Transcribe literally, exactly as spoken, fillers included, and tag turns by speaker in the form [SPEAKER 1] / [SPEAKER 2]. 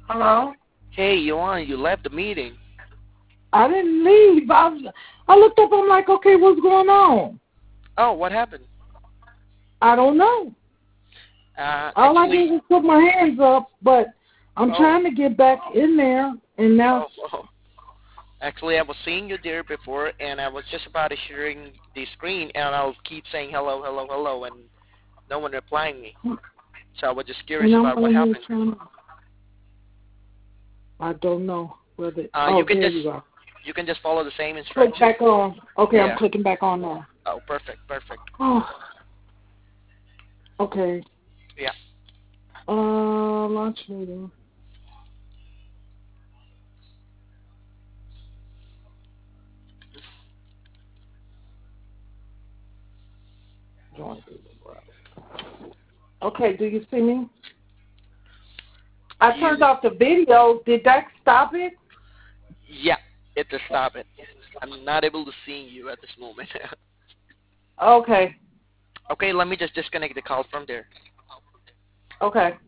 [SPEAKER 1] Hello?
[SPEAKER 2] Hey, Yuan, you left the meeting.
[SPEAKER 1] I didn't leave. I, was, I looked up. I'm like, okay, what's going on?
[SPEAKER 2] Oh, what happened?
[SPEAKER 1] I don't know.
[SPEAKER 2] Uh,
[SPEAKER 1] All I
[SPEAKER 2] actually,
[SPEAKER 1] did was put my hands up, but I'm
[SPEAKER 2] oh,
[SPEAKER 1] trying to get back in there, and now.
[SPEAKER 2] oh, oh. Actually, I was seeing you there before, and I was just about to sharing the screen, and I'll keep saying hello, hello, hello, and no one replying me. So I was just curious
[SPEAKER 1] And I'm
[SPEAKER 2] about what
[SPEAKER 1] on here
[SPEAKER 2] happened.
[SPEAKER 1] trying. I don't know whether.
[SPEAKER 2] Uh, you
[SPEAKER 1] Oh,
[SPEAKER 2] can
[SPEAKER 1] there
[SPEAKER 2] just
[SPEAKER 1] you are.
[SPEAKER 2] you can just follow the same
[SPEAKER 1] Click
[SPEAKER 2] instructions.
[SPEAKER 1] back on. Okay,
[SPEAKER 2] Yeah.
[SPEAKER 1] I'm clicking back on now.
[SPEAKER 2] Oh, perfect, perfect.
[SPEAKER 1] Oh, okay.
[SPEAKER 2] Yeah.
[SPEAKER 1] Uh, launch meeting. Join Google Browser. Okay, do you see me? I turned
[SPEAKER 2] You.
[SPEAKER 1] off the video. Did that stop it?
[SPEAKER 2] Yeah. It just stop it. I'm not able to see you at this moment.
[SPEAKER 1] Okay.
[SPEAKER 2] Okay, let me just disconnect the call from there.
[SPEAKER 1] Okay.